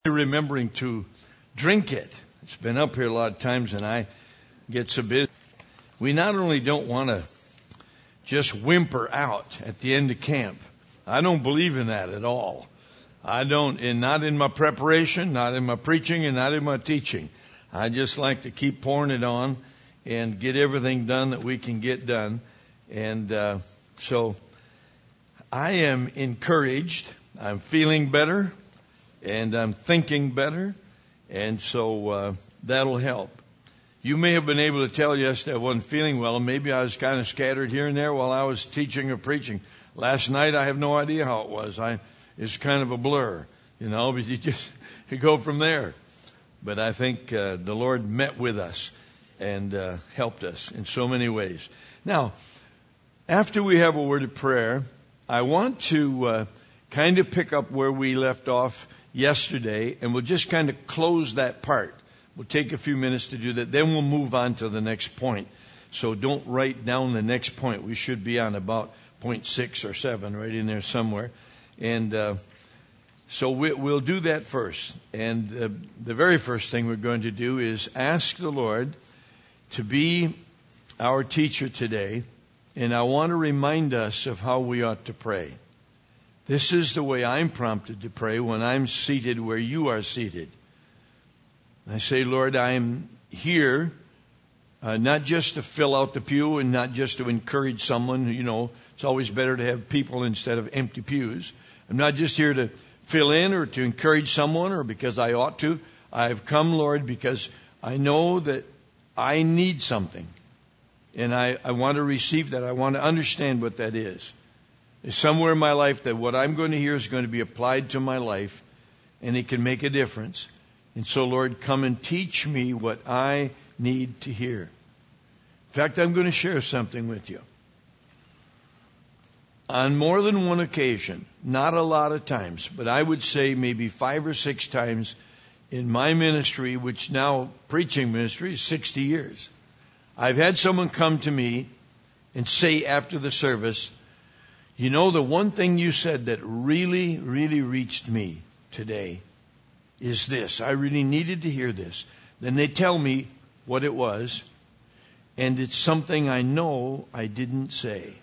remembering to drink it. It's been up here a lot of times and I get so busy. We not only don't want to just whimper out at the end of camp. I don't believe in that at all. I don't, and not in my preparation, not in my preaching, and not in my teaching. I just like to keep pouring it on and get everything done that we can get done. And so I am encouraged. I'm feeling better. And I'm thinking better, and so that'll help. You may have been able to tell yesterday I wasn't feeling well, and maybe I was kind of scattered here and there while I was teaching or preaching. Last night, I have no idea how it was. It's kind of a blur, but you go from there. But I think the Lord met with us and helped us in so many ways. Now, after we have a word of prayer, I want to kind of pick up where we left off yesterday, and we'll just kind of close that part. We'll take a few minutes to do that. Then we'll move on to the next point. So don't write down the next point. We should be on about point 6 or 7, right in there somewhere. And so we'll do that first. And the very first thing we're going to do is ask the Lord to be our teacher today. And I want to remind us of how we ought to pray. This is the way I'm prompted to pray when I'm seated where you are seated. I say, Lord, I'm here not just to fill out the pew and not just to encourage someone. It's always better to have people instead of empty pews. I'm not just here to fill in or to encourage someone or because I ought to. I've come, Lord, because I know that I need something. And I want to receive that. I want to understand what that is. There's somewhere in my life that what I'm going to hear is going to be applied to my life, and it can make a difference. And so, Lord, come and teach me what I need to hear. In fact, I'm going to share something with you. On more than one occasion, not a lot of times, but I would say maybe 5 or 6 times in my ministry, which now preaching ministry is 60 years, I've had someone come to me and say after the service, the one thing you said that really, really reached me today is this. I really needed to hear this. Then they tell me what it was, and it's something I know I didn't say.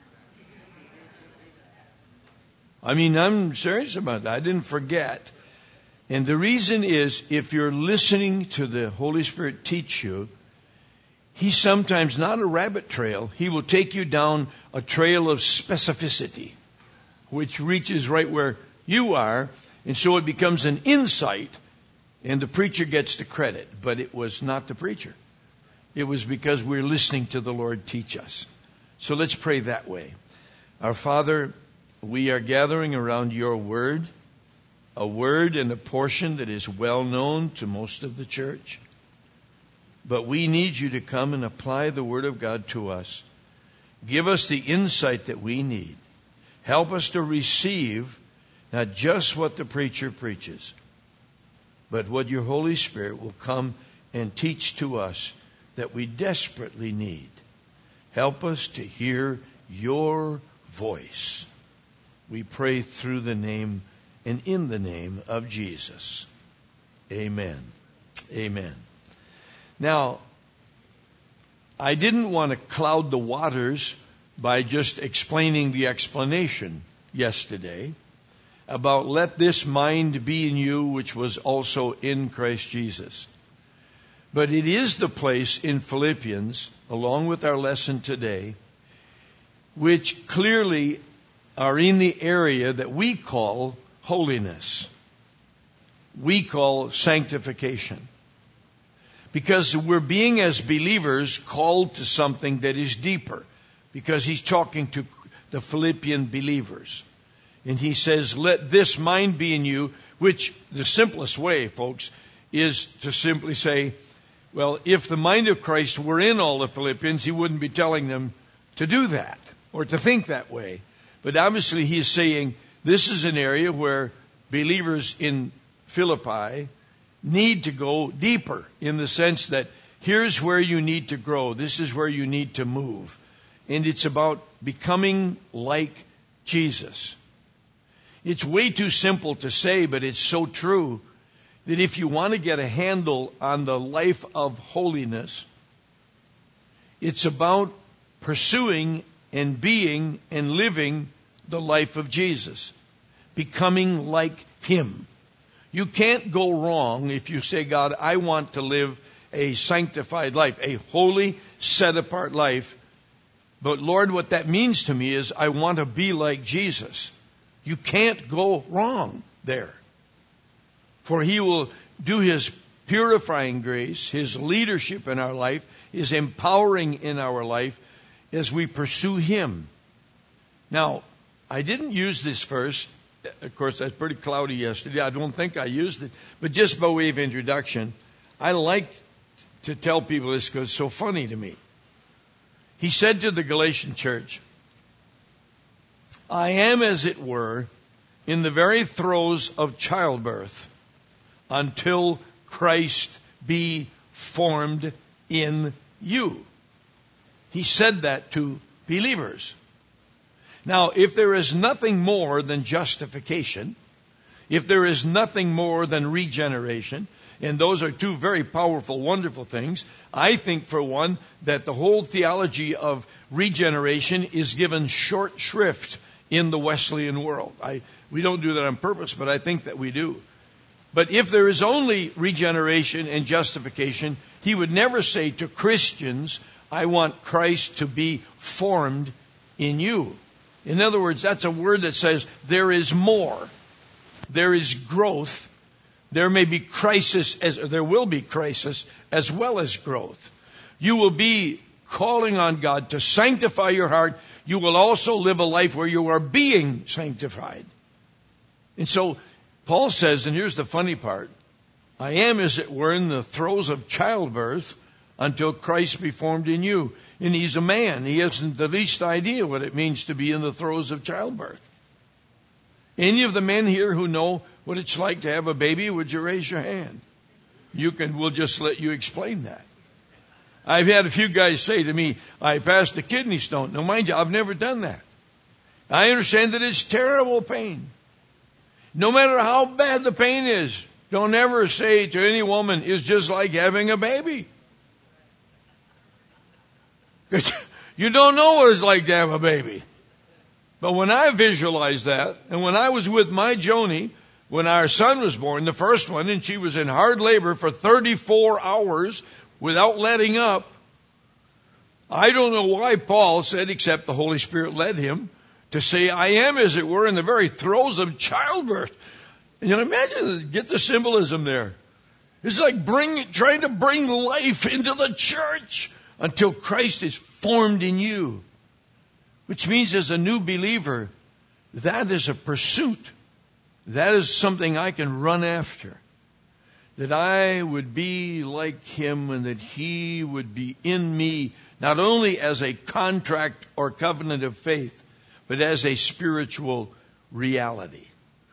I'm serious about that. I didn't forget. And the reason is, if you're listening to the Holy Spirit teach you, He's sometimes not a rabbit trail. He will take you down a trail of specificity, which reaches right where you are. And so it becomes an insight, and the preacher gets the credit. But it was not the preacher. It was because we're listening to the Lord teach us. So let's pray that way. Our Father, we are gathering around your word, a word and a portion that is well known to most of the church. But we need you to come and apply the Word of God to us. Give us the insight that we need. Help us to receive not just what the preacher preaches, but what your Holy Spirit will come and teach to us that we desperately need. Help us to hear your voice. We pray through the name and in the name of Jesus. Amen. Amen. Now, I didn't want to cloud the waters by just explaining the explanation yesterday about let this mind be in you, which was also in Christ Jesus. But it is the place in Philippians, along with our lesson today, which clearly are in the area that we call holiness. We call sanctification. Because we're being, as believers, called to something that is deeper. Because he's talking to the Philippian believers. And he says, let this mind be in you, which the simplest way, folks, is to simply say, well, if the mind of Christ were in all the Philippians, he wouldn't be telling them to do that or to think that way. But obviously he's saying this is an area where believers in Philippi need to go deeper in the sense that here's where you need to grow. This is where you need to move. And it's about becoming like Jesus. It's way too simple to say, but it's so true. that if you want to get a handle on the life of holiness, it's about pursuing and being and living the life of Jesus, becoming like Him. You can't go wrong if you say, God, I want to live a sanctified life, a holy, set-apart life. But Lord, what that means to me is I want to be like Jesus. You can't go wrong there. For He will do His purifying grace, His leadership in our life, His empowering in our life as we pursue Him. Now, I didn't use this verse. Of course, that's pretty cloudy yesterday. I don't think I used it. But just by way of introduction, I like to tell people this because it's so funny to me. He said to the Galatian church, I am, as it were, in the very throes of childbirth until Christ be formed in you. He said that to believers. Now, if there is nothing more than justification, if there is nothing more than regeneration, and those are two very powerful, wonderful things, I think, for one, that the whole theology of regeneration is given short shrift in the Wesleyan world. We don't do that on purpose, but I think that we do. But if there is only regeneration and justification, he would never say to Christians, I want Christ to be formed in you. In other words, that's a word that says there is more. There is growth. There may be crisis, there will be crisis as well as growth. You will be calling on God to sanctify your heart. You will also live a life where you are being sanctified. And so Paul says, and here's the funny part, I am, as it were, in the throes of childbirth until Christ be formed in you. And he's a man. He hasn't the least idea what it means to be in the throes of childbirth. Any of the men here who know what it's like to have a baby, would you raise your hand? We'll just let you explain that. I've had a few guys say to me, I passed a kidney stone. Now, mind you, I've never done that. I understand that it's terrible pain. No matter how bad the pain is, don't ever say to any woman, it's just like having a baby. You don't know what it's like to have a baby. But when I visualized that, and when I was with my Joni, when our son was born, the first one, and she was in hard labor for 34 hours without letting up, I don't know why Paul said, except the Holy Spirit led him, to say, I am, as it were, in the very throes of childbirth. And you know, imagine, get the symbolism there. It's like trying to bring life into the church until Christ is formed in you. Which means as a new believer, that is a pursuit. That is something I can run after. That I would be like Him and that He would be in me, not only as a contract or covenant of faith, but as a spiritual reality.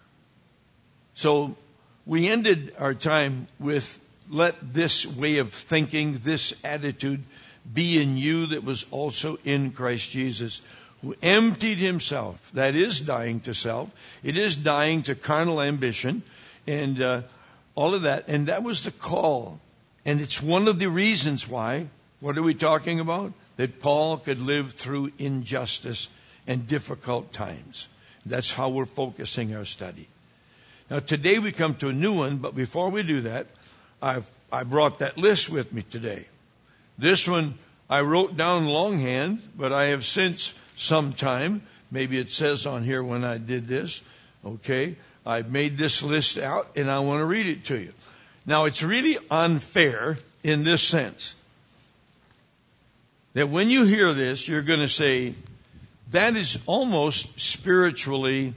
So we ended our time with let this way of thinking, this attitude be in you that was also in Christ Jesus, who emptied Himself. That is dying to self. It is dying to carnal ambition and all of that. And that was the call. And it's one of the reasons why, what are we talking about? That Paul could live through injustice and difficult times. That's how we're focusing our study. Now today we come to a new one, but before we do that, I brought that list with me today. This one I wrote down longhand, but I have since some time, maybe it says on here when I did this, okay, I made this list out and I want to read it to you. Now it's really unfair in this sense, that when you hear this, you're going to say, that is almost spiritually,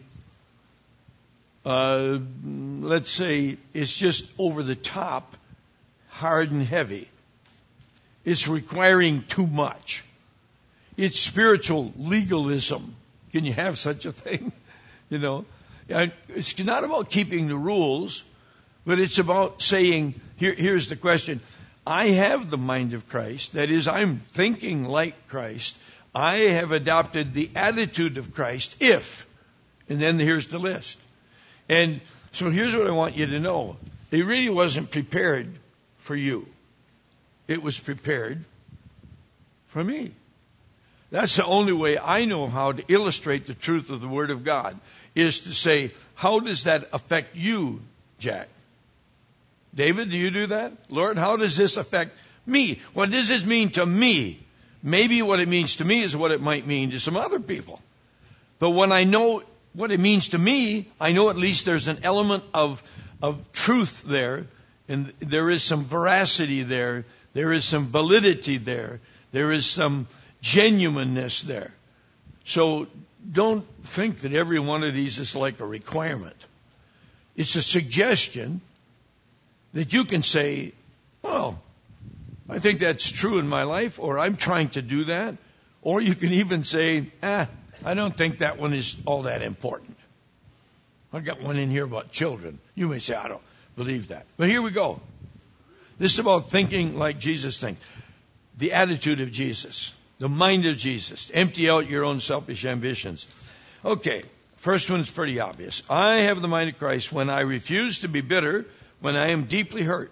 let's say, it's just over the top, hard and heavy. It's requiring too much. It's spiritual legalism. Can you have such a thing? You know, it's not about keeping the rules, but it's about saying, here's the question. I have the mind of Christ. That is, I'm thinking like Christ. I have adopted the attitude of Christ if, and then here's the list. And so here's what I want you to know, He really wasn't prepared for you. It was prepared for me. That's the only way I know how to illustrate the truth of the Word of God, is to say, how does that affect you, Jack? David, do you do that? Lord, how does this affect me? What does this mean to me? Maybe what it means to me is what it might mean to some other people. But when I know what it means to me, I know at least there's an element of truth there, and there is some veracity there. There is some validity there. There is some genuineness there. So don't think that every one of these is like a requirement. It's a suggestion that you can say, well, I think that's true in my life, or I'm trying to do that. Or you can even say, I don't think that one is all that important. I've got one in here about children. You may say, I don't believe that. But here we go. This is about thinking like Jesus thinks. The attitude of Jesus. The mind of Jesus. Empty out your own selfish ambitions. Okay, first one is pretty obvious. I have the mind of Christ when I refuse to be bitter, when I am deeply hurt.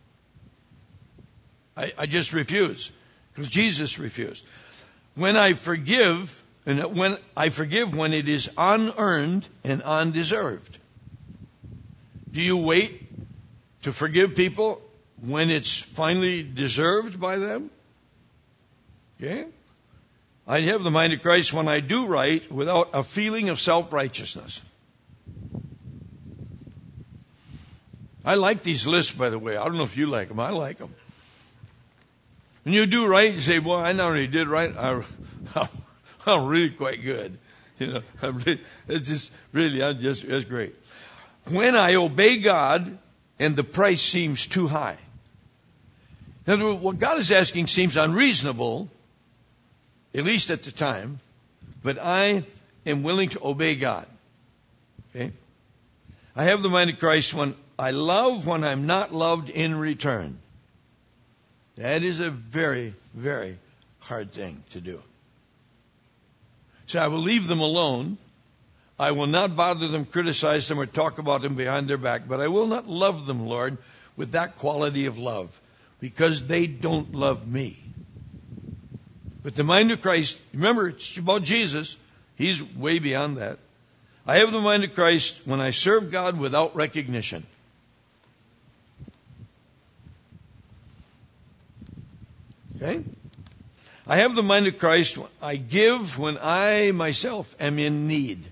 I just refuse, because Jesus refused. When I forgive, and when I forgive when it is unearned and undeserved. Do you wait to forgive people when it's finally deserved by them? Okay? I have the mind of Christ when I do right without a feeling of self-righteousness. I like these lists, by the way. I don't know if you like them. I like them. When you do right, you say, well, I not only did right, I'm really quite good. You know, it's great. When I obey God and the price seems too high. In other words, what God is asking seems unreasonable, at least at the time, but I am willing to obey God. Okay? I have the mind of Christ when I love when I'm not loved in return. That is a very, very hard thing to do. So I will leave them alone. I will not bother them, criticize them, or talk about them behind their back. But I will not love them, Lord, with that quality of love, because they don't love me. But the mind of Christ, remember, it's about Jesus. He's way beyond that. I have the mind of Christ when I serve God without recognition. Okay? I have the mind of Christ. I give when I myself am in need.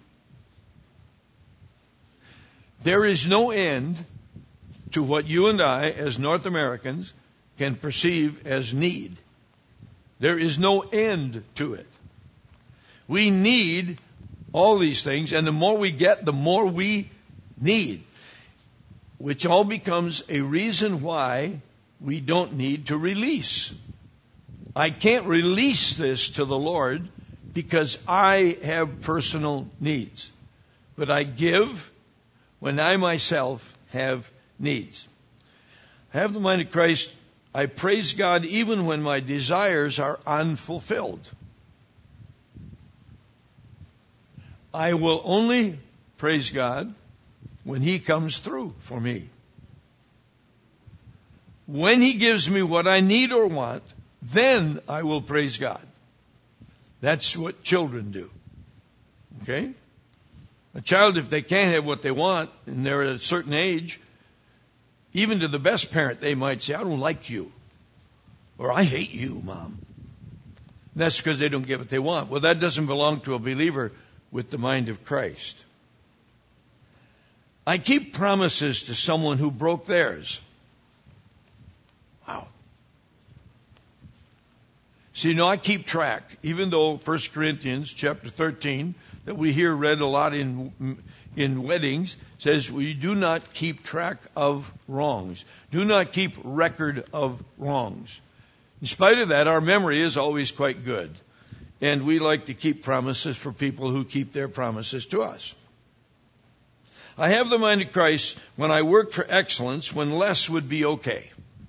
There is no end to what you and I, as North Americans, can perceive as need. There is no end to it. We need all these things, and the more we get, the more we need, which all becomes a reason why we don't need to release. I can't release this to the Lord because I have personal needs. But I give when I myself have needs. I have the mind of Christ. I praise God even when my desires are unfulfilled. I will only praise God when He comes through for me. When He gives me what I need or want, then I will praise God. That's what children do. Okay? A child, if they can't have what they want and they're at a certain age, even to the best parent, they might say, I don't like you. Or I hate you, Mom. And that's because they don't get what they want. Well, that doesn't belong to a believer with the mind of Christ. I keep promises to someone who broke theirs. Wow. See, I keep track, even though 1 Corinthians chapter 13, that we hear read a lot in weddings, says we do not keep track of wrongs. Do not keep record of wrongs. In spite of that, our memory is always quite good. And we like to keep promises for people who keep their promises to us. I have the mind of Christ when I work for excellence, when less would be okay.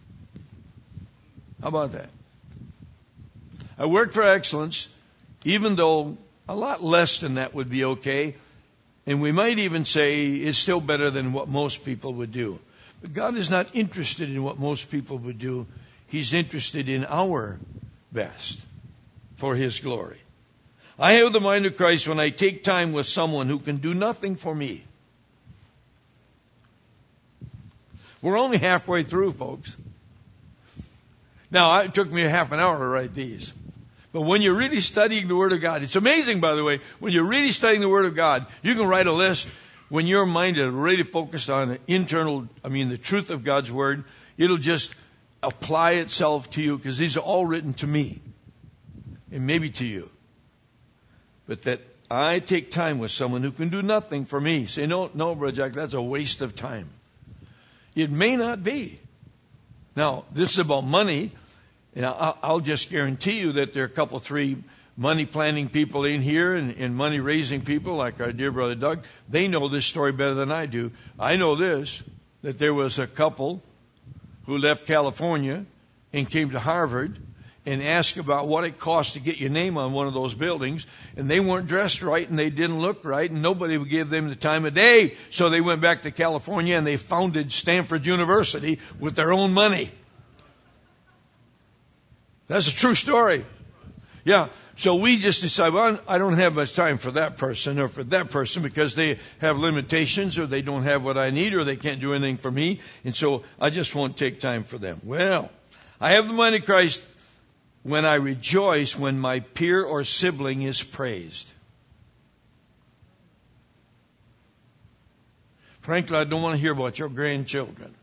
How about that? I work for excellence, even though a lot less than that would be okay. And we might even say it's still better than what most people would do. But God is not interested in what most people would do. He's interested in our best for His glory. I have the mind of Christ when I take time with someone who can do nothing for me. We're only halfway through, folks. Now, it took me a half an hour to write these. But when you're really studying the Word of God, it's amazing, by the way, when you're really studying the Word of God, you can write a list when your mind is really focused on the truth of God's Word. It'll just apply itself to you, because these are all written to me and maybe to you. But that I take time with someone who can do nothing for me. Say, no, Brother Jack, that's a waste of time. It may not be. Now, this is about money, and I'll just guarantee you that there are a couple, three money planning people in here and money raising people like our dear brother Doug. They know this story better than I do. I know this, that there was a couple who left California and came to Harvard and asked about what it cost to get your name on one of those buildings, and they weren't dressed right and they didn't look right, and nobody would give them the time of day. So they went back to California and they founded Stanford University with their own money. That's a true story. Yeah. So we just decide, well, I don't have much time for that person or for that person because they have limitations or they don't have what I need or they can't do anything for me. And so I just won't take time for them. Well, I have the mind of Christ when I rejoice when my peer or sibling is praised. Frankly, I don't want to hear about your grandchildren.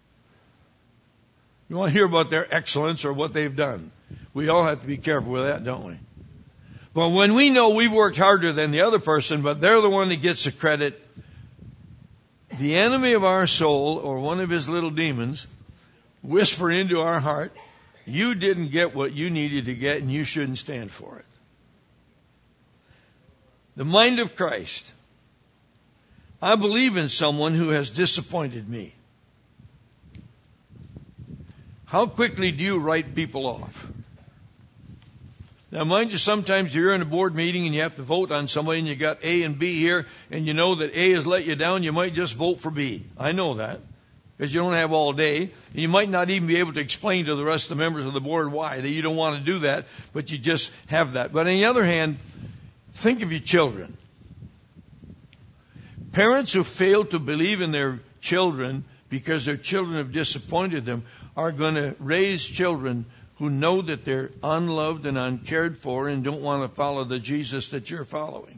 You want to hear about their excellence or what they've done. We all have to be careful with that, don't we? But when we know we've worked harder than the other person, but they're the one that gets the credit, the enemy of our soul, or one of his little demons, whisper into our heart, you didn't get what you needed to get and you shouldn't stand for it. The mind of Christ. I believe in someone who has disappointed me. How quickly do you write people off? Now, mind you, sometimes you're in a board meeting and you have to vote on somebody and you got A and B here and you know that A has let you down, you might just vote for B. I know that because you don't have all day. And you might not even be able to explain to the rest of the members of the board why that you don't want to do that, but you just have that. But on the other hand, think of your children. Parents who fail to believe in their children because their children have disappointed them are going to raise children who know that they're unloved and uncared for and don't want to follow the Jesus that you're following.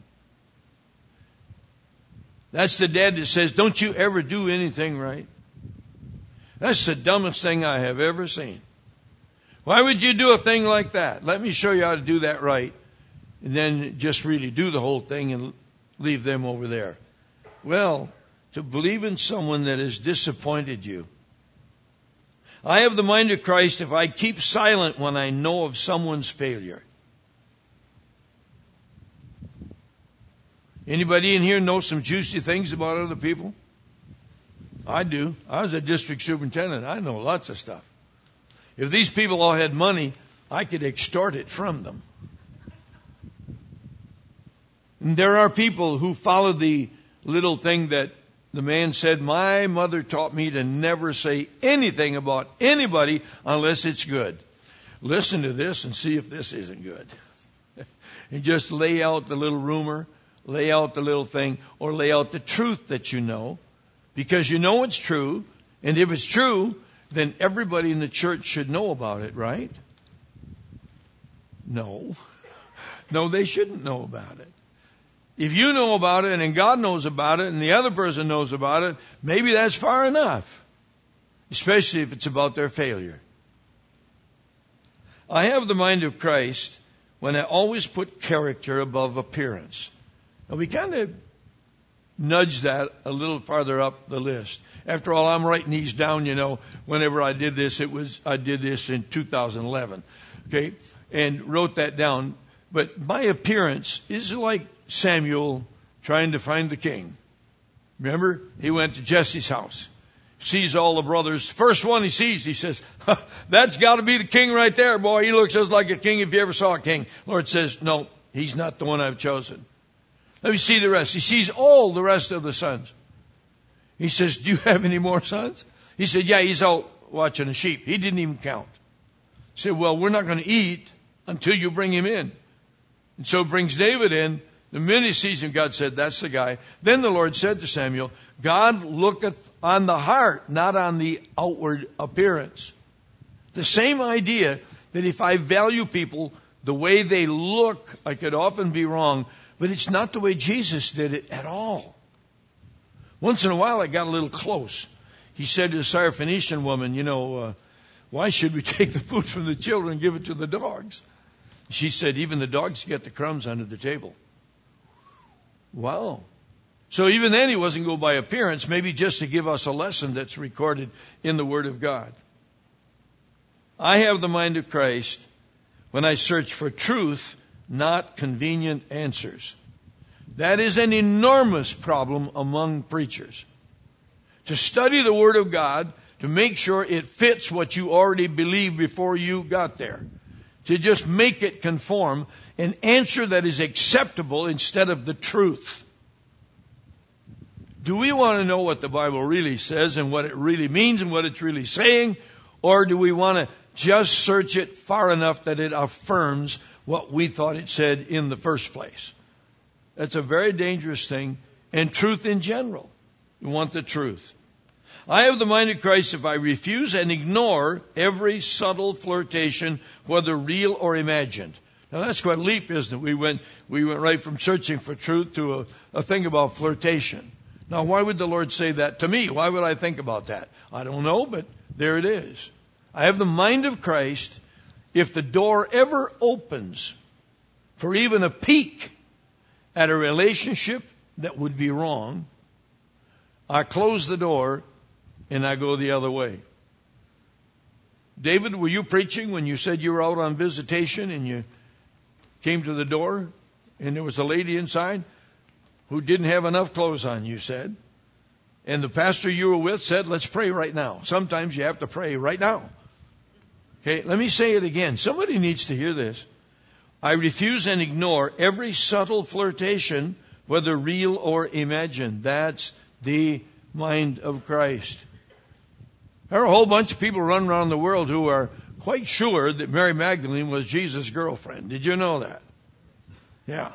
That's the dad that says, don't you ever do anything right. That's the dumbest thing I have ever seen. Why would you do a thing like that? Let me show you how to do that right. And then just really do the whole thing and leave them over there. Well, to believe in someone that has disappointed you. I have the mind of Christ if I keep silent when I know of someone's failure. Anybody in here know some juicy things about other people? I do. I was a district superintendent. I know lots of stuff. If these people all had money, I could extort it from them. And there are people who follow the little thing that the man said, my mother taught me to never say anything about anybody unless it's good. Listen to this and see if this isn't good. And just lay out the little rumor, lay out the little thing, or lay out the truth that you know, because you know it's true. And if it's true, then everybody in the church should know about it, right? No. No, they shouldn't know about it. If you know about it and God knows about it and the other person knows about it, maybe that's far enough, especially if it's about their failure. I have the mind of Christ when I always put character above appearance. Now we kind of nudge that a little farther up the list. After all, I'm writing these down, whenever I did this, I did this in 2011, okay, and wrote that down. But my appearance is like Samuel trying to find the king. Remember, he went to Jesse's house, sees all the brothers. First one he sees, he says, that's got to be the king right there, boy. He looks just like a king if you ever saw a king. Lord says, no, he's not the one I've chosen. Let me see the rest. He sees all the rest of the sons. He says, do you have any more sons? He said, yeah, he's out watching the sheep. He didn't even count. He said, well, we're not going to eat until you bring him in. And so brings David in. The minute he sees him, God said, that's the guy. Then the Lord said to Samuel, God looketh on the heart, not on the outward appearance. The same idea that if I value people, the way they look, I could often be wrong, but it's not the way Jesus did it at all. Once in a while, I got a little close. He said to the Syrophoenician woman, why should we take the food from the children and give it to the dogs? She said, even the dogs get the crumbs under the table. Wow. So even then he wasn't going by appearance, maybe just to give us a lesson that's recorded in the Word of God. I have the mind of Christ when I search for truth, not convenient answers. That is an enormous problem among preachers. To study the Word of God, to make sure it fits what you already believed before you got there. To just make it conform, an answer that is acceptable instead of the truth. Do we want to know what the Bible really says and what it really means and what it's really saying? Or do we want to just search it far enough that it affirms what we thought it said in the first place? That's a very dangerous thing. And truth in general. You want the truth. I have the mind of Christ if I refuse and ignore every subtle flirtation, whether real or imagined. Now that's quite a leap, isn't it? We went right from searching for truth to a thing about flirtation. Now why would the Lord say that to me? Why would I think about that? I don't know, but there it is. I have the mind of Christ if the door ever opens for even a peek at a relationship that would be wrong, I close the door and I go the other way. David, were you preaching when you said you were out on visitation and you came to the door and there was a lady inside who didn't have enough clothes on, you said? And the pastor you were with said, let's pray right now. Sometimes you have to pray right now. Okay, let me say it again. Somebody needs to hear this. I refuse and ignore every subtle flirtation, whether real or imagined. That's the mind of Christ. There are a whole bunch of people running around the world who are quite sure that Mary Magdalene was Jesus' girlfriend. Did you know that? Yeah.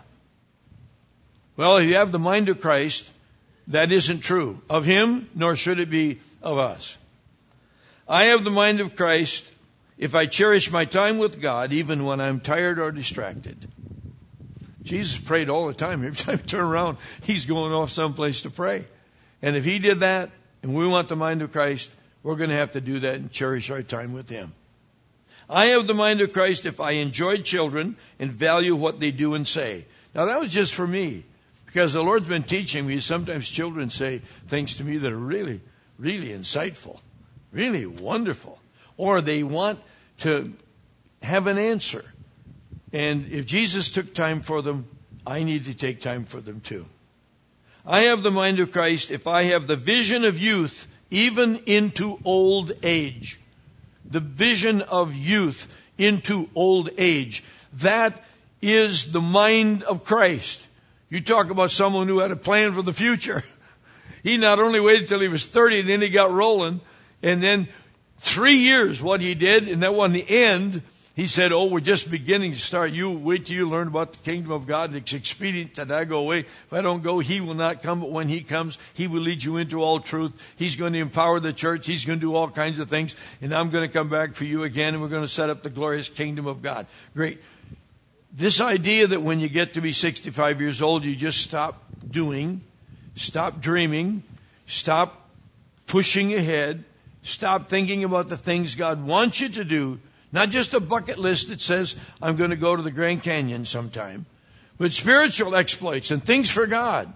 Well, if you have the mind of Christ, that isn't true of him, nor should it be of us. I have the mind of Christ if I cherish my time with God, even when I'm tired or distracted. Jesus prayed all the time. Every time you turn around, he's going off someplace to pray. And if he did that, and we want the mind of Christ, we're going to have to do that and cherish our time with him. I have the mind of Christ if I enjoy children and value what they do and say. Now that was just for me, because the Lord's been teaching me. Sometimes children say things to me that are really, really insightful, really wonderful. Or they want to have an answer. And if Jesus took time for them, I need to take time for them too. I have the mind of Christ if I have the vision of youth even into old age. The vision of youth into old age. That is the mind of Christ. You talk about someone who had a plan for the future. He not only waited till he was 30 and then he got rolling, and then 3 years what he did, and that wasn't the end. He said, we're just beginning to start. You wait till you learn about the kingdom of God. It's expedient that I go away. If I don't go, he will not come. But when he comes, he will lead you into all truth. He's going to empower the church. He's going to do all kinds of things. And I'm going to come back for you again, and we're going to set up the glorious kingdom of God. Great. This idea that when you get to be 65 years old, you just stop doing, stop dreaming, stop pushing ahead, stop thinking about the things God wants you to do. Not just a bucket list that says, I'm going to go to the Grand Canyon sometime, but spiritual exploits and things for God.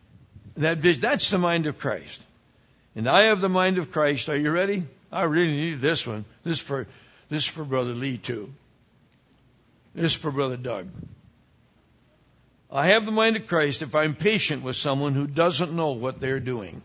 That's the mind of Christ. And I have the mind of Christ. Are you ready? I really need this one. This is for Brother Lee too. This is for Brother Doug. I have the mind of Christ if I'm patient with someone who doesn't know what they're doing.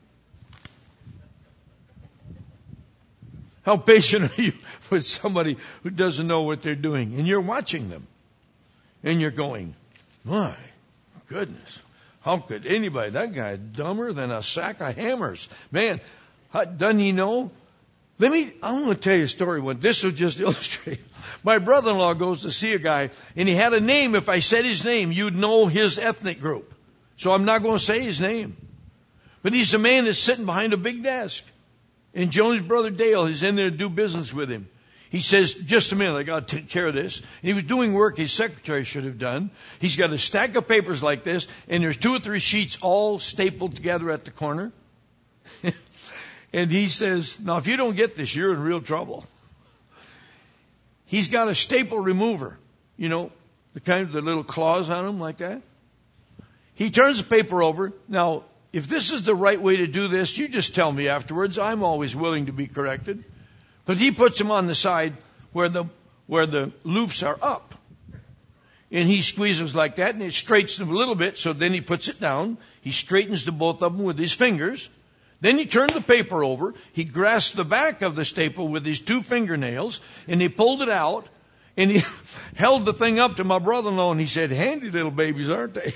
How patient are you with somebody who doesn't know what they're doing? And you're watching them. And you're going, my goodness, how could anybody, that guy dumber than a sack of hammers. Man, Doesn't he know? I want to tell you a story. This will just illustrate. My brother-in-law goes to see a guy, and he had a name. If I said his name, you'd know his ethnic group. So I'm not going to say his name. But he's a man that's sitting behind a big desk. And Johnny's brother Dale is in there to do business with him. He says, just a minute, I got to take care of this. And he was doing work his secretary should have done. He's got a stack of papers like this, and there's 2 or 3 sheets all stapled together at the corner. And he says, now if you don't get this, you're in real trouble. He's got a staple remover, the kind of the little claws on them like that. He turns the paper over. Now, if this is the right way to do this, you just tell me afterwards. I'm always willing to be corrected. But he puts them on the side where the loops are up. And he squeezes like that, and it straightens them a little bit, so then he puts it down. He straightens the both of them with his fingers. Then he turned the paper over. He grasped the back of the staple with his 2 fingernails, and he pulled it out, and he held the thing up to my brother-in-law, and he said, handy little babies, aren't they?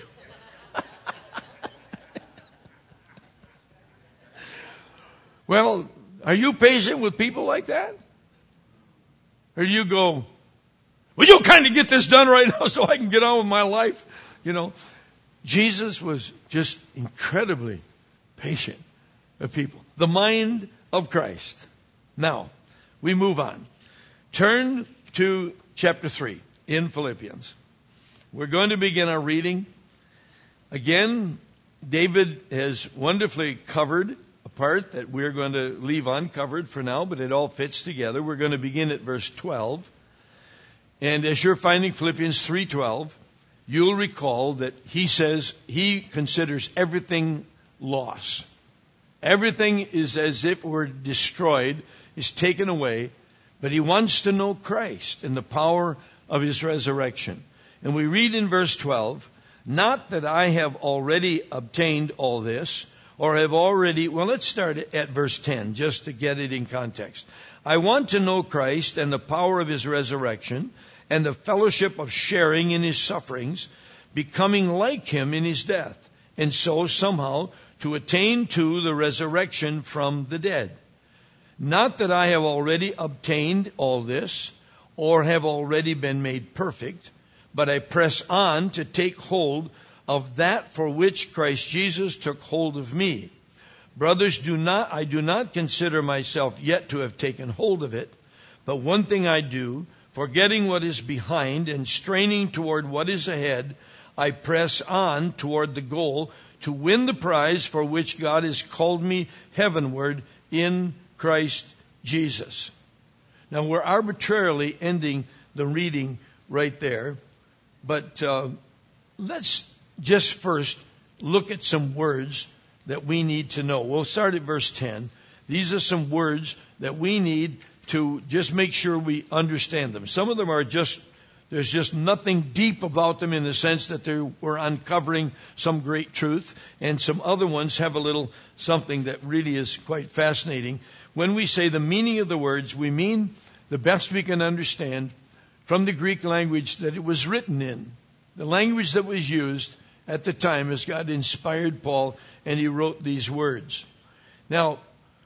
Well, are you patient with people like that? Or do you go, will you kind of get this done right now so I can get on with my life? Jesus was just incredibly patient with people. The mind of Christ. Now, we move on. Turn to chapter 3 in Philippians. We're going to begin our reading. Again, David has wonderfully covered a part that we're going to leave uncovered for now, but it all fits together. We're going to begin at verse 12. And as you're finding Philippians 3:12, you'll recall that he says he considers everything loss. Everything is as if it were destroyed, is taken away, but he wants to know Christ and the power of his resurrection. And we read in verse 12, not that I have already obtained all this, or have already, let's start at verse 10, just to get it in context. I want to know Christ and the power of his resurrection, and the fellowship of sharing in his sufferings, becoming like him in his death, and so somehow to attain to the resurrection from the dead. Not that I have already obtained all this, or have already been made perfect, but I press on to take hold of that for which Christ Jesus took hold of me. Brothers, I do not consider myself yet to have taken hold of it, but one thing I do, forgetting what is behind and straining toward what is ahead, I press on toward the goal to win the prize for which God has called me heavenward in Christ Jesus. Now, we're arbitrarily ending the reading right there, but let's just first look at some words that we need to know. We'll start at verse 10. These are some words that we need to just make sure we understand them. Some of them are there's just nothing deep about them in the sense that we're uncovering some great truth. And some other ones have a little something that really is quite fascinating. When we say the meaning of the words, we mean the best we can understand from the Greek language that it was written in. The language that was used at the time as God inspired Paul, and he wrote these words. Now,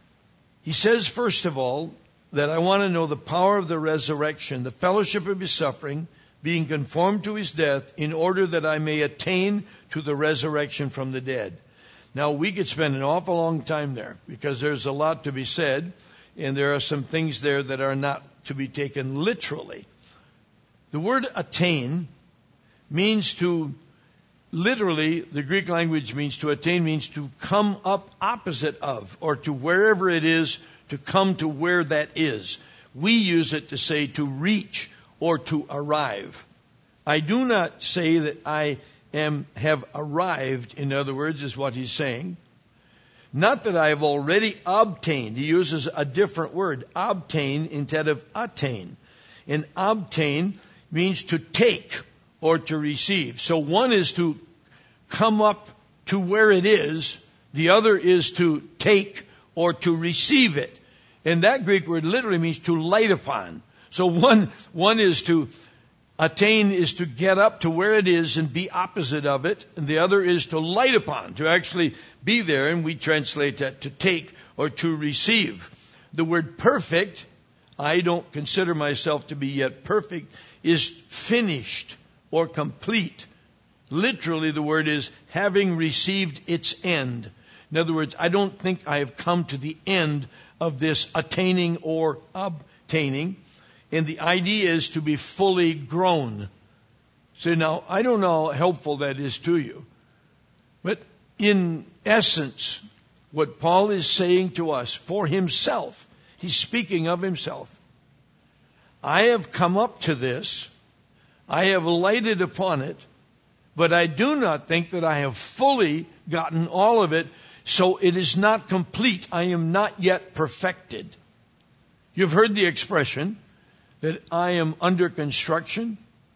he says, first of all, that I want to know the power of the resurrection, the fellowship of his suffering, being conformed to his death, in order that I may attain to the resurrection from the dead. Now, we could spend an awful long time there, because there's a lot to be said, and there are some things there that are not to be taken literally. The word attain means to, literally, the Greek language means to attain, means to come up opposite of, or to wherever it is, to come to where that is. We use it to say to reach or to arrive. I do not say that I have arrived, in other words, is what he's saying. Not that I have already obtained. He uses a different word, obtain, instead of attain. And obtain means to take or to receive. So one is to come up to where it is. The other is to take or to receive it. And that Greek word literally means to light upon. So one is to attain, is to get up to where it is and be opposite of it. And the other is to light upon, to actually be there. And we translate that to take or to receive. The word perfect, I don't consider myself to be yet perfect, is finished or complete. Literally, the word is having received its end. In other words, I don't think I have come to the end of this attaining or obtaining. And the idea is to be fully grown. So now, I don't know how helpful that is to you. But in essence, what Paul is saying to us for himself, he's speaking of himself. I have come up to this. I have lighted upon it. But I do not think that I have fully gotten all of it. So it is not complete. I am not yet perfected. You've heard the expression that I am under construction.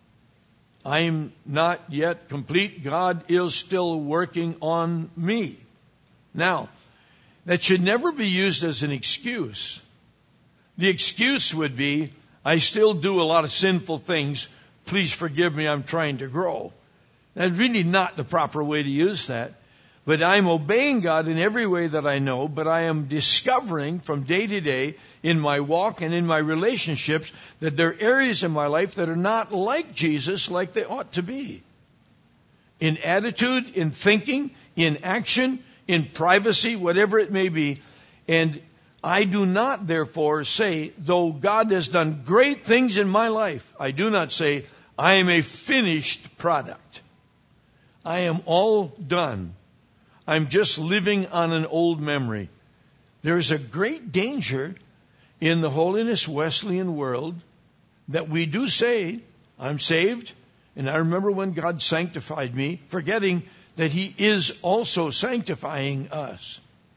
I am not yet complete. God is still working on me. Now, that should never be used as an excuse. The excuse would be, I still do a lot of sinful things. Please forgive me, I'm trying to grow. That's really not the proper way to use that. But I'm obeying God in every way that I know, but I am discovering from day to day in my walk and in my relationships that there are areas in my life that are not like Jesus like they ought to be. In attitude, in thinking, in action, in privacy, whatever it may be. And I do not therefore say, though God has done great things in my life, I do not say, I am a finished product. I am all done. I'm just living on an old memory. There's a great danger in the Holiness Wesleyan world that we do say, I'm saved, and I remember when God sanctified me, forgetting that He is also sanctifying us.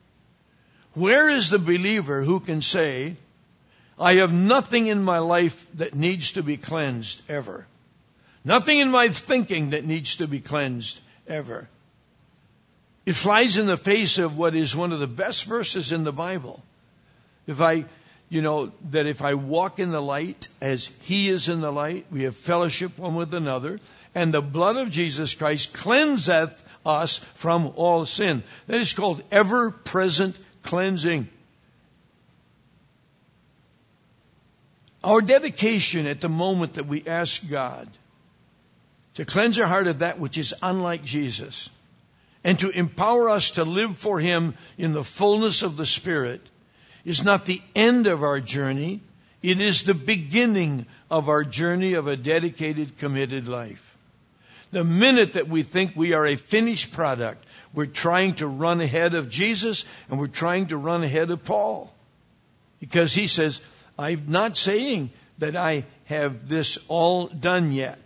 Where is the believer who can say, I have nothing in my life that needs to be cleansed ever? Nothing in my thinking that needs to be cleansed ever. It flies in the face of what is one of the best verses in the Bible. If I walk in the light as He is in the light, we have fellowship one with another, and the blood of Jesus Christ cleanseth us from all sin. That is called ever-present cleansing. Our dedication at the moment that we ask God to cleanse our heart of that which is unlike Jesus, and to empower us to live for Him in the fullness of the Spirit, is not the end of our journey. It is the beginning of our journey of a dedicated, committed life. The minute that we think we are a finished product, we're trying to run ahead of Jesus, and we're trying to run ahead of Paul. Because he says, I'm not saying that I have this all done yet.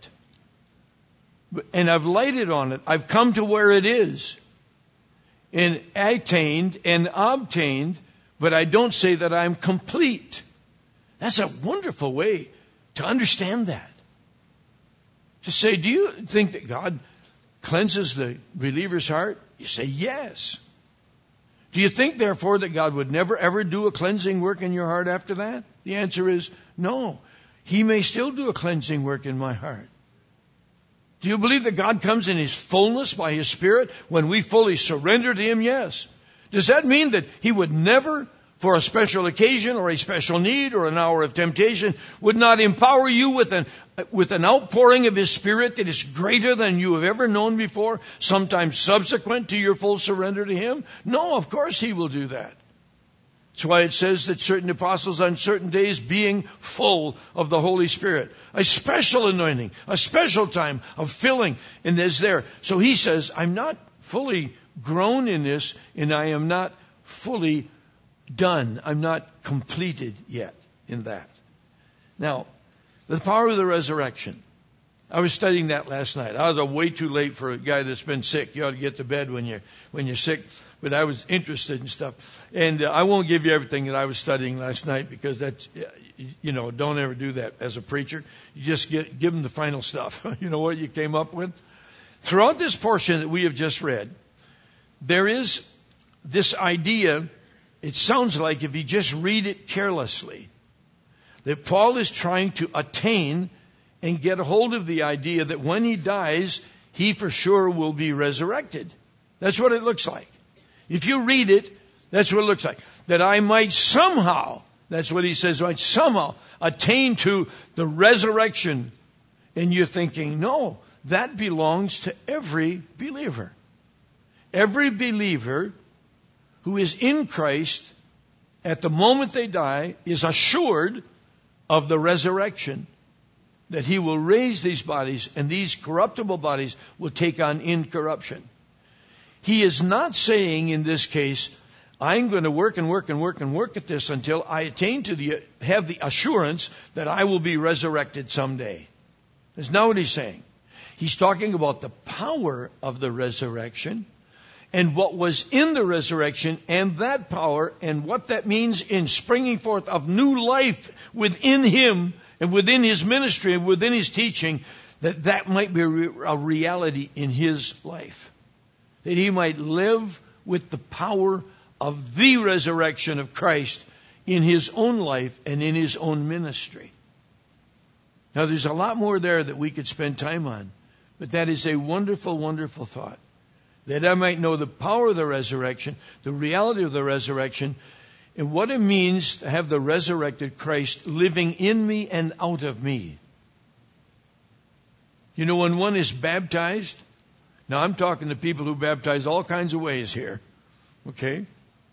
And I've lighted on it. I've come to where it is. And attained and obtained, but I don't say that I'm complete. That's a wonderful way to understand that. To say, do you think that God cleanses the believer's heart? You say, yes. Do you think, therefore, that God would never, ever do a cleansing work in your heart after that? The answer is no. He may still do a cleansing work in my heart. Do you believe that God comes in His fullness by His Spirit when we fully surrender to Him? Yes. Does that mean that He would never, for a special occasion or a special need or an hour of temptation, would not empower you with an outpouring of His Spirit that is greater than you have ever known before, sometimes subsequent to your full surrender to Him? No, of course He will do that. That's why it says that certain apostles on certain days being full of the Holy Spirit. A special anointing, a special time of filling, and is there. So he says, I'm not fully grown in this, and I am not fully done. I'm not completed yet in that. Now, the power of the resurrection. I was studying that last night. I was way too late for a guy that's been sick. You ought to get to bed when you're sick. But I was interested in stuff. And I won't give you everything that I was studying last night because that's, don't ever do that as a preacher. You just give them the final stuff. You know what you came up with? Throughout this portion that we have just read, there is this idea, it sounds like if you just read it carelessly, that Paul is trying to attain and get a hold of the idea that when he dies, he for sure will be resurrected. That's what it looks like. If you read it That's what it looks like. That I might somehow, that's what he says, might somehow attain to the resurrection. And you're thinking, no, that belongs to every believer. Every believer who is in Christ at the moment they die is assured of the resurrection, that he will raise these bodies, and these corruptible bodies will take on incorruption. He is not saying in this case, I'm going to work and work and work and work at this until I attain to have the assurance that I will be resurrected someday. That's not what he's saying. He's talking about the power of the resurrection and what was in the resurrection and that power and what that means in springing forth of new life within him and within his ministry and within his teaching, that might be a reality in his life. That he might live with the power of the resurrection of Christ in his own life and in his own ministry. Now there's a lot more there that we could spend time on, but that is a wonderful, wonderful thought. That I might know the power of the resurrection, the reality of the resurrection, and what it means to have the resurrected Christ living in me and out of me. You know, when one is baptized, now I'm talking to people who baptize all kinds of ways here, okay?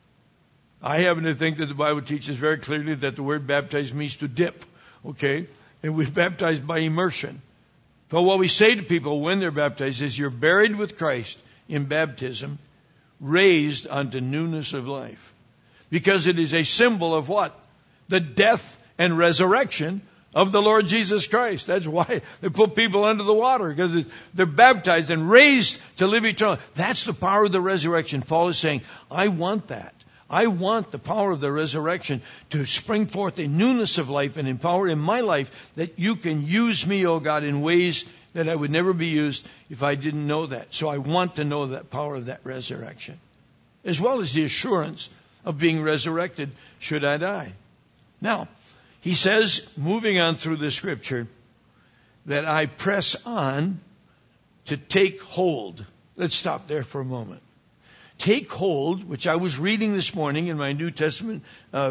I happen to think that the Bible teaches very clearly that the word baptize means to dip, okay? And we're baptized by immersion. But what we say to people when they're baptized is you're buried with Christ in baptism, raised unto newness of life. Because it is a symbol of what? The death and resurrection of the Lord Jesus Christ. That's why they put people under the water, because they're baptized and raised to live eternally. That's the power of the resurrection. Paul is saying, I want that. I want the power of the resurrection to spring forth a newness of life and in power in my life, that you can use me, oh God, in ways that I would never be used if I didn't know that. So I want to know that power of that resurrection, as well as the assurance of being resurrected should I die. Now, he says, moving on through the scripture, that I press on to take hold. Let's stop there for a moment. Take hold, which I was reading this morning in my New Testament,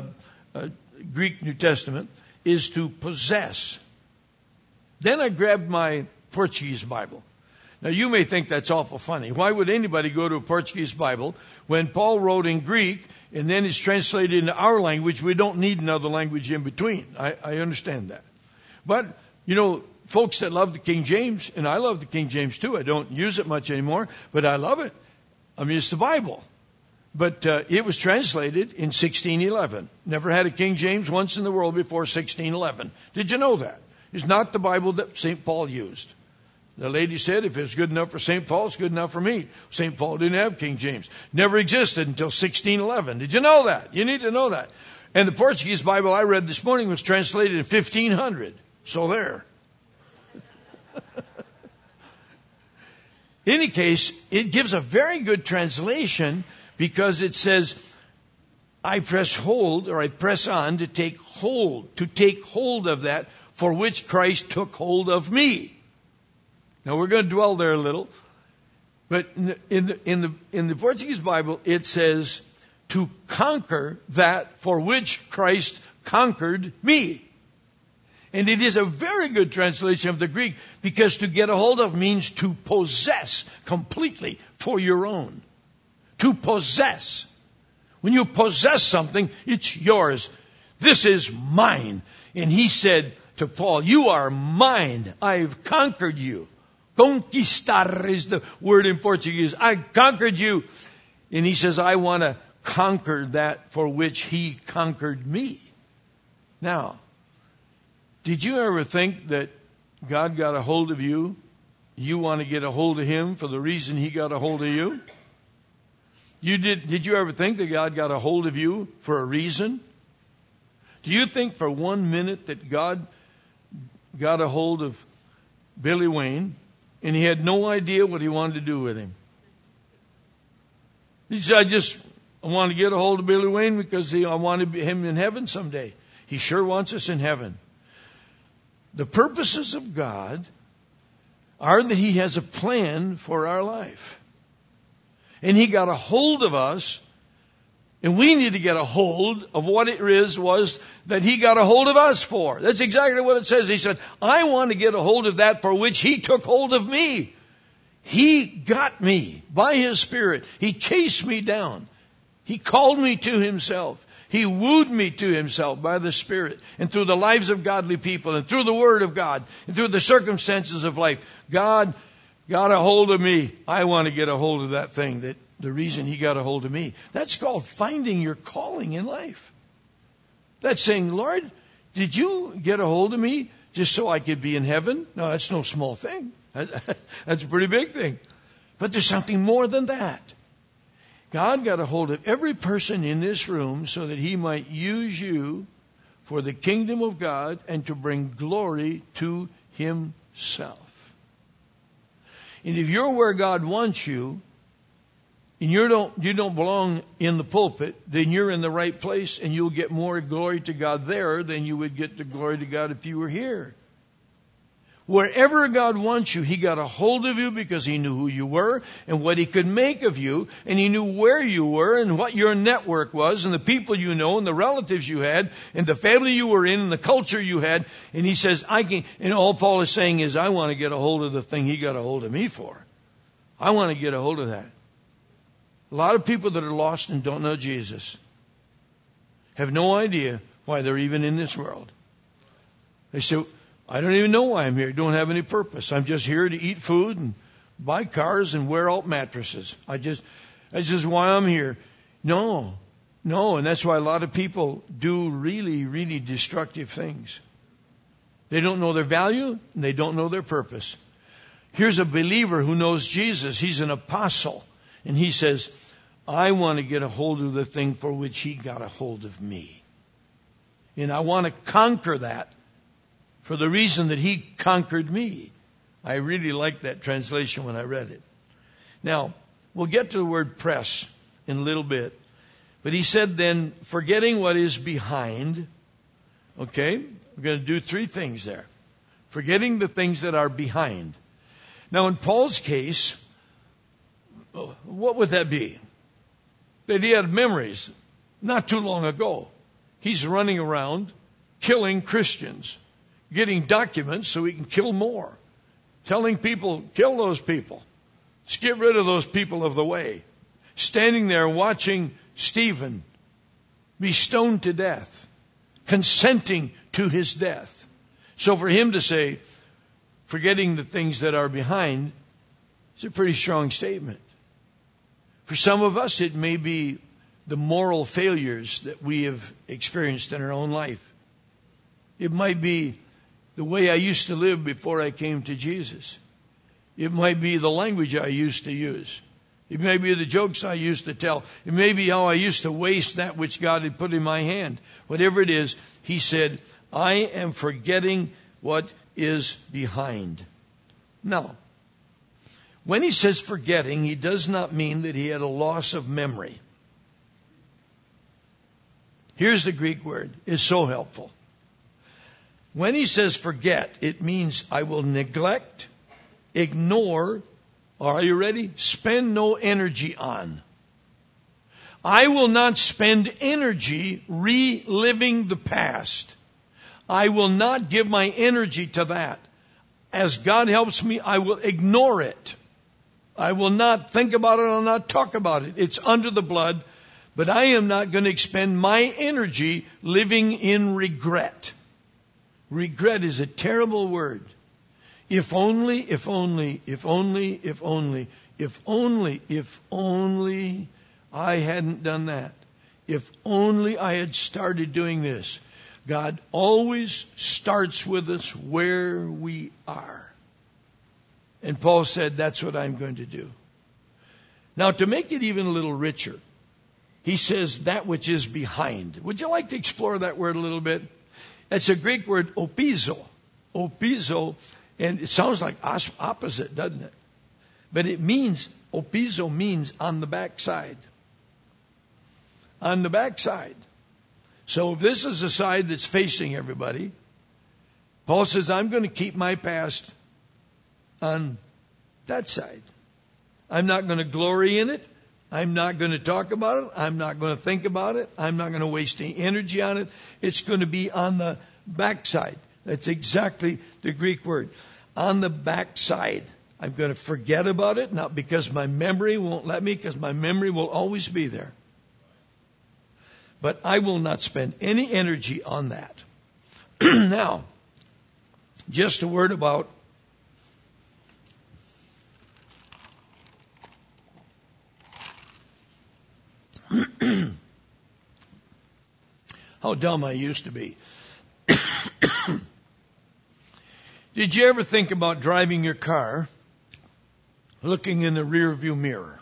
Greek New Testament, is to possess. Then I grabbed my Portuguese Bible. Now you may think that's awful funny. Why would anybody go to a Portuguese Bible when Paul wrote in Greek and then it's translated into our language? We don't need another language in between. I understand that. But, you know, folks that love the King James, and I love the King James too. I don't use it much anymore, but I love it. I mean, it's the Bible. But it was translated in 1611. Never had a King James once in the world before 1611. Did you know that? It's not the Bible that St. Paul used. The lady said, if it's good enough for St. Paul, it's good enough for me. St. Paul didn't have King James. Never existed until 1611. Did you know that? You need to know that. And the Portuguese Bible I read this morning was translated in 1500. So there. In any case, it gives a very good translation because it says, I press hold, or I press on to take hold of that for which Christ took hold of me. Now we're going to dwell there a little, but in the Portuguese Bible it says to conquer that for which Christ conquered me. And it is a very good translation of the Greek, because to get a hold of means to possess completely for your own. To possess. When you possess something, it's yours. This is mine. And he said to Paul, you are mine. I've conquered you. Conquistar is the word in Portuguese. I conquered you. And he says, I want to conquer that for which he conquered me. Now, did you ever think that God got a hold of you? You want to get a hold of him for the reason he got a hold of you? Did you ever think that God got a hold of you for a reason? Do you think for 1 minute that God got a hold of Billy Wayne and he had no idea what he wanted to do with him? He said, I want to get a hold of Billy Wayne because I want him in heaven someday. He sure wants us in heaven. The purposes of God are that he has a plan for our life. And he got a hold of us And we need to get a hold of what it was that He got a hold of us for. That's exactly what it says. He said, I want to get a hold of that for which He took hold of me. He got me by His Spirit. He chased me down. He called me to Himself. He wooed me to Himself by the Spirit and through the lives of godly people and through the Word of God and through the circumstances of life. God got a hold of me. I want to get a hold of that thing, that the reason He got a hold of me. That's called finding your calling in life. That's saying, Lord, did you get a hold of me just so I could be in heaven? No, that's no small thing. That's a pretty big thing. But there's something more than that. God got a hold of every person in this room so that He might use you for the kingdom of God and to bring glory to Himself. And if you're where God wants you, and you don't belong in the pulpit, then you're in the right place and you'll get more glory to God there than you would get the glory to God if you were here. Wherever God wants you, He got a hold of you because He knew who you were and what He could make of you, and He knew where you were and what your network was and the people you know and the relatives you had and the family you were in and the culture you had. And He says, and all Paul is saying is, I want to get a hold of the thing He got a hold of me for. I want to get a hold of that. A lot of people that are lost and don't know Jesus have no idea why they're even in this world. They say, I don't even know why I'm here. I don't have any purpose. I'm just here to eat food and buy cars and wear out mattresses. That's just why I'm here. No. And that's why a lot of people do really, really destructive things. They don't know their value and they don't know their purpose. Here's a believer who knows Jesus. He's an apostle. And he says, I want to get a hold of the thing for which He got a hold of me. And I want to conquer that for the reason that He conquered me. I really liked that translation when I read it. Now, we'll get to the word press in a little bit. But he said then, forgetting what is behind. Okay, we're going to do three things there. Forgetting the things that are behind. Now, in Paul's case, what would that be? That he had memories not too long ago. He's running around killing Christians, getting documents so he can kill more, telling people, kill those people. Just get rid of those people of the way. Standing there watching Stephen be stoned to death, consenting to his death. So for him to say, forgetting the things that are behind, is a pretty strong statement. For some of us, it may be the moral failures that we have experienced in our own life. It might be the way I used to live before I came to Jesus. It might be the language I used to use. It may be the jokes I used to tell. It may be how I used to waste that which God had put in my hand. Whatever it is, he said, I am forgetting what is behind. Now, when he says forgetting, he does not mean that he had a loss of memory. Here's the Greek word. It's so helpful. When he says forget, it means I will neglect, ignore, or are you ready? Spend no energy on. I will not spend energy reliving the past. I will not give my energy to that. As God helps me, I will ignore it. I will not think about it. I'll not talk about it. It's under the blood. But I am not going to expend my energy living in regret. Regret is a terrible word. If only, if only, if only, if only, if only, if only I hadn't done that. If only I had started doing this. God always starts with us where we are. And Paul said, that's what I'm going to do. Now, to make it even a little richer, he says that which is behind. Would you like to explore that word a little bit? It's a Greek word, opizo. Opizo, and it sounds like opposite, doesn't it? But it means, opizo means on the backside. On the backside. So if this is a side that's facing everybody, Paul says, I'm going to keep my past on that side. I'm not going to glory in it. I'm not going to talk about it. I'm not going to think about it. I'm not going to waste any energy on it. It's going to be on the backside. That's exactly the Greek word. On the backside. I'm going to forget about it, not because my memory won't let me, because my memory will always be there. But I will not spend any energy on that. Now, just a word about how dumb I used to be. Did you ever think about driving your car, looking in the rear view mirror?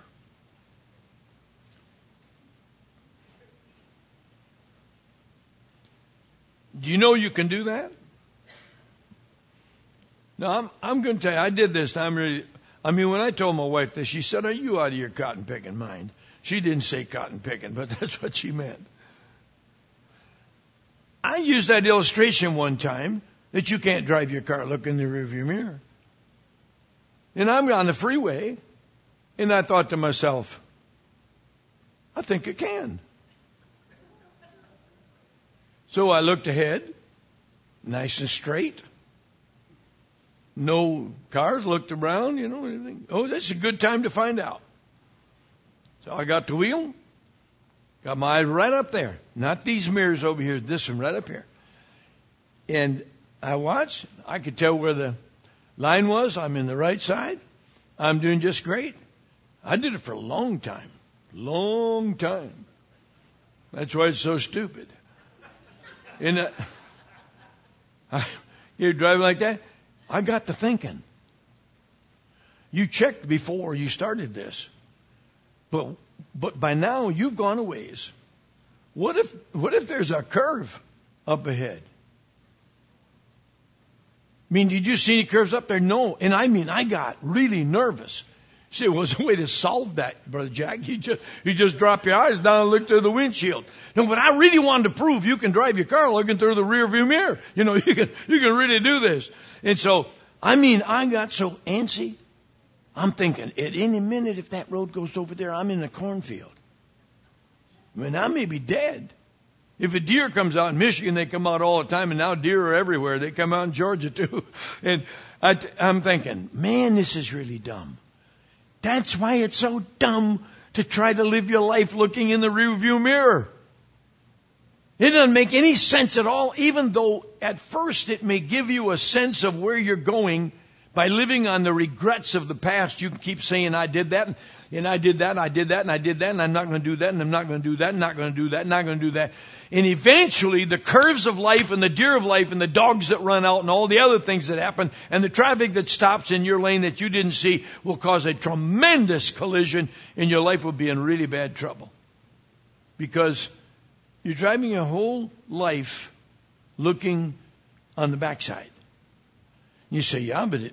Do you know you can do that? Now, I'm going to tell you, I did this. When I told my wife this, she said, "Are you out of your cotton picking mind?" She didn't say cotton picking, but that's what she meant. I used that illustration one time that you can't drive your car looking in the rearview mirror. And I'm on the freeway, and I thought to myself, I think I can. So I looked ahead, nice and straight. No cars, looked around, anything. Oh, that's a good time to find out. So I got the wheel, got my eyes right up there. Not these mirrors over here, this one right up here. And I watched. I could tell where the line was. I'm in the right side. I'm doing just great. I did it for a long time. Long time. That's why it's so stupid. And you're driving like that. I got to thinking. You checked before you started this. But by now you've gone a ways. What if there's a curve up ahead? Did you see any curves up there? No. And I got really nervous. See, it was a way to solve that, Brother Jack. You just drop your eyes down and look through the windshield. No, but I really wanted to prove you can drive your car looking through the rear view mirror. You can really do this. And so, I got so antsy. I'm thinking, at any minute, if that road goes over there, I'm in a cornfield. I may be dead. If a deer comes out in Michigan, they come out all the time, and now deer are everywhere. They come out in Georgia too. And I'm thinking, man, this is really dumb. That's why it's so dumb to try to live your life looking in the rearview mirror. It doesn't make any sense at all, even though at first it may give you a sense of where you're going. By living on the regrets of the past, you can keep saying, I did that, and I did that, and I did that, and I did that, and I'm not going to do that, and I'm not going to do that, and not going to do that, and not going to do that. And eventually, the curves of life and the deer of life and the dogs that run out and all the other things that happen and the traffic that stops in your lane that you didn't see will cause a tremendous collision, and your life will be in really bad trouble. Because you're driving your whole life looking on the backside. You say, yeah, but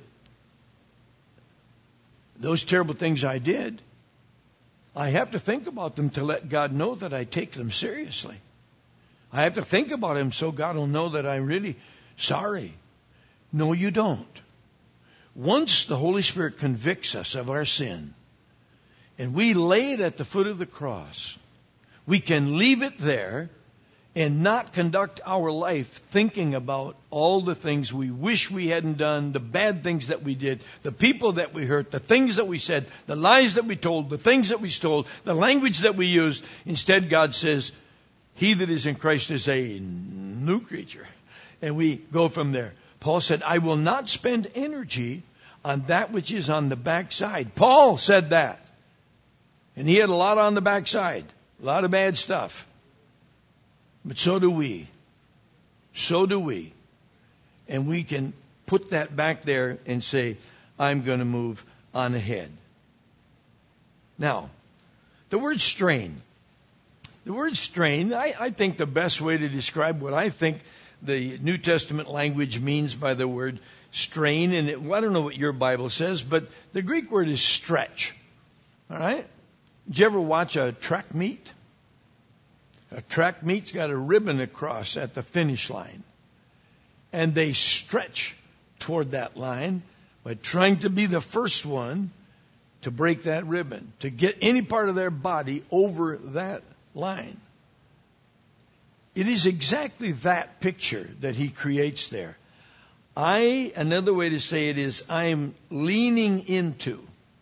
those terrible things I did, I have to think about them to let God know that I take them seriously. I have to think about them so God will know that I'm really sorry. No, you don't. Once the Holy Spirit convicts us of our sin, and we lay it at the foot of the cross, we can leave it there and not conduct our life thinking about all the things we wish we hadn't done, the bad things that we did, the people that we hurt, the things that we said, the lies that we told, the things that we stole, the language that we used. Instead, God says, he that is in Christ is a new creature. And we go from there. Paul said, I will not spend energy on that which is on the backside. Paul said that. And he had a lot on the backside, a lot of bad stuff. But so do we. So do we. And we can put that back there and say, I'm going to move on ahead. Now, the word strain. The word strain, I think the best way to describe what I think the New Testament language means by the word strain, and I don't know what your Bible says, but the Greek word is stretch. All right? Did you ever watch a track meet? A track meet's got a ribbon across at the finish line. And they stretch toward that line by trying to be the first one to break that ribbon, to get any part of their body over that line. It is exactly that picture that he creates there. Another way to say it is, I am leaning into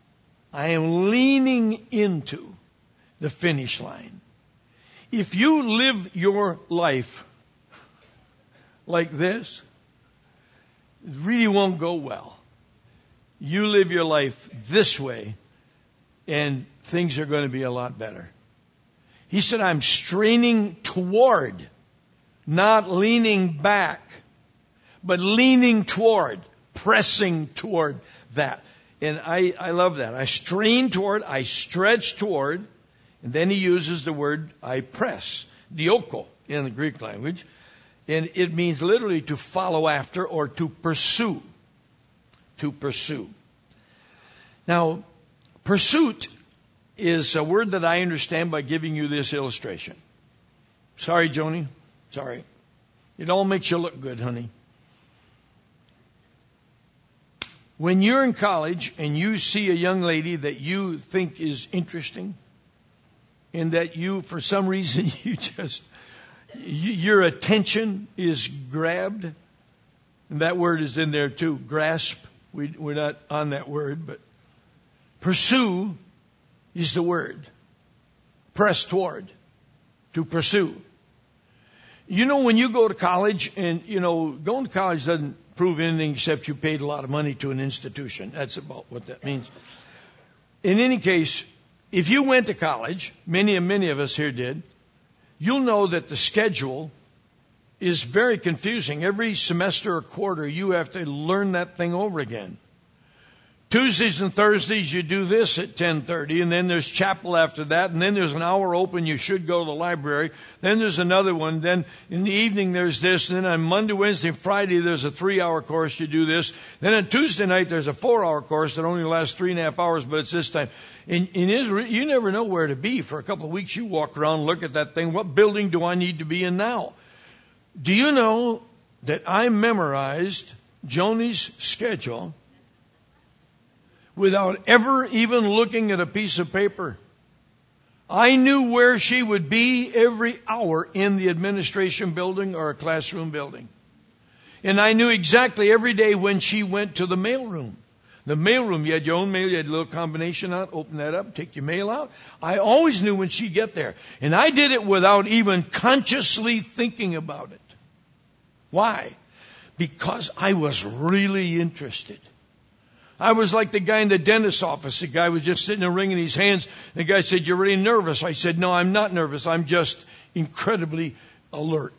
the finish line. If you live your life like this, it really won't go well. You live your life this way, and things are going to be a lot better. He said, I'm straining toward, not leaning back, but leaning toward, pressing toward that. And I love that. I strain toward, I stretch toward, and then he uses the word I press, dioko in the Greek language. And it means literally to follow after or to pursue. To pursue. Now, pursuit is a word that I understand by giving you this illustration. Sorry, Joni. Sorry. It all makes you look good, honey. When you're in college and you see a young lady that you think is interesting, and that you, for some reason, your attention is grabbed, and that word is in there too, grasp. We're not on that word, but pursue is the word. Press toward, to pursue. You know, when you go to college, and, going to college doesn't prove anything except you paid a lot of money to an institution. That's about what that means. In any case, if you went to college, many of us here did, you'll know that the schedule is very confusing. Every semester or quarter, you have to learn that thing over again. Tuesdays and Thursdays, you do this at 10:30, and then there's chapel after that, and then there's an hour open, you should go to the library. Then there's another one. Then in the evening, there's this. And then on Monday, Wednesday, and Friday, there's a 3-hour course, you do this. Then on Tuesday night, there's a 4-hour course that only lasts 3.5 hours, but it's this time. In Israel, you never know where to be. For a couple of weeks, you walk around, look at that thing. What building do I need to be in now? Do you know that I memorized Joni's schedule without ever even looking at a piece of paper? I knew where she would be every hour in the administration building or a classroom building. And I knew exactly every day when she went to the mailroom. The mailroom, you had your own mail, you had a little combination out, open that up, take your mail out. I always knew when she'd get there. And I did it without even consciously thinking about it. Why? Because I was really interested. I was like the guy in the dentist's office. The guy was just sitting there wringing his hands. The guy said, "You're really nervous." I said, "No, I'm not nervous. I'm just incredibly alert."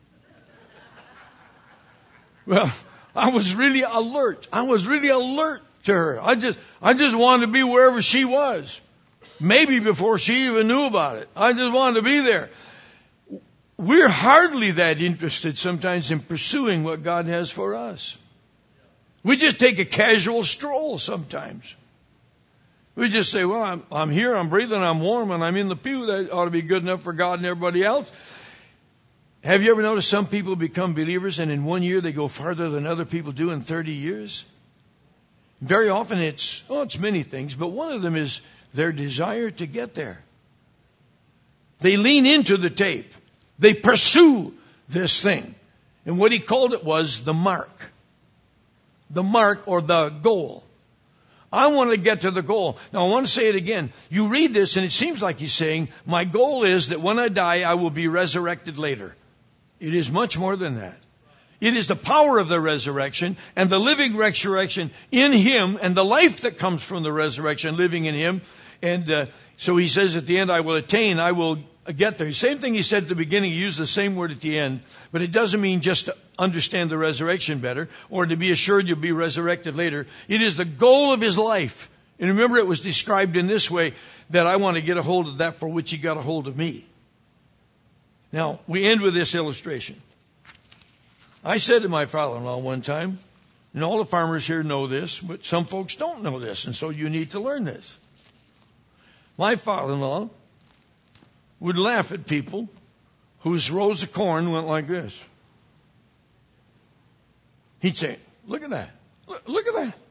Well, I was really alert. I was really alert to her. I just wanted to be wherever she was. Maybe before she even knew about it. I just wanted to be there. We're hardly that interested sometimes in pursuing what God has for us. We just take a casual stroll sometimes. We just say, well, I'm here, I'm breathing, I'm warm, and I'm in the pew. That ought to be good enough for God and everybody else. Have you ever noticed some people become believers and in 1 year they go farther than other people do in 30 years? Very often it's many things, but one of them is their desire to get there. They lean into the tape. They pursue this thing. And what he called it was the mark. The mark or the goal. I want to get to the goal. Now I want to say it again. You read this and it seems like he's saying, my goal is that when I die, I will be resurrected later. It is much more than that. It is the power of the resurrection and the living resurrection in him and the life that comes from the resurrection living in him. And so he says at the end, I will attain, I will get there. Same thing he said at the beginning. He used the same word at the end. But it doesn't mean just to understand the resurrection better or to be assured you'll be resurrected later. It is the goal of his life. And remember, it was described in this way, that I want to get a hold of that for which he got a hold of me. Now, we end with this illustration. I said to my father-in-law one time, and all the farmers here know this, but some folks don't know this, and so you need to learn this. My father-in-law would laugh at people whose rows of corn went like this. He'd say, look at that. Look at that.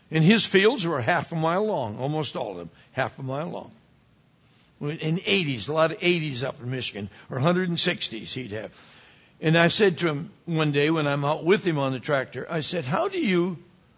And his fields were half a mile long, almost all of them, half a mile long. In 80s, a lot of 80s up in Michigan, or 160s he'd have. And I said to him one day when I'm out with him on the tractor, I said, how do you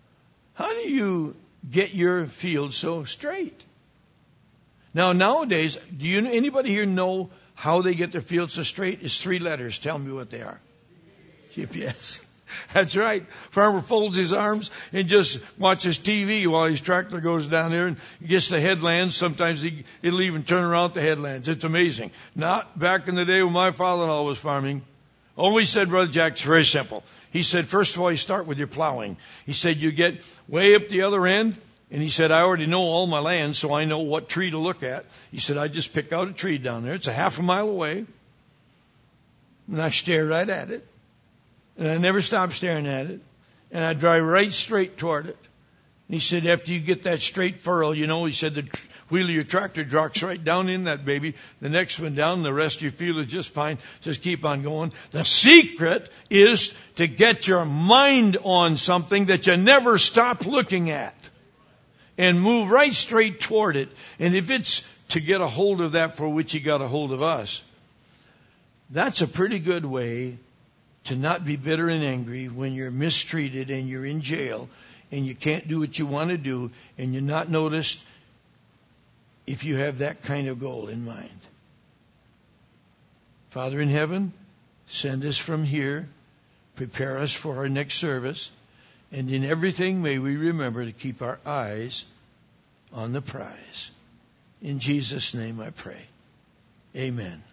get your field so straight? Now, nowadays, anybody here know how they get their field so straight? It's 3 letters. Tell me what they are. GPS. That's right. Farmer folds his arms and just watches TV while his tractor goes down there and gets the headlands. Sometimes it'll even turn around the headlands. It's amazing. Not back in the day when my father-in-law was farming. Always said, Brother Jack, it's very simple. He said, first of all, you start with your plowing. He said, you get way up the other end. And he said, I already know all my land, so I know what tree to look at. He said, I just pick out a tree down there. It's a half a mile away. And I stare right at it. And I never stop staring at it. And I drive right straight toward it. And he said, after you get that straight furrow, he said, the wheel of your tractor drops right down in that baby. The next one down, the rest of your field is just fine. Just keep on going. The secret is to get your mind on something that you never stop looking at. And move right straight toward it. And if it's to get a hold of that for which he got a hold of us, that's a pretty good way to not be bitter and angry when you're mistreated and you're in jail and you can't do what you want to do and you're not noticed if you have that kind of goal in mind. Father in heaven, send us from here. Prepare us for our next service. And in everything may we remember to keep our eyes on the prize. In Jesus' name I pray. Amen.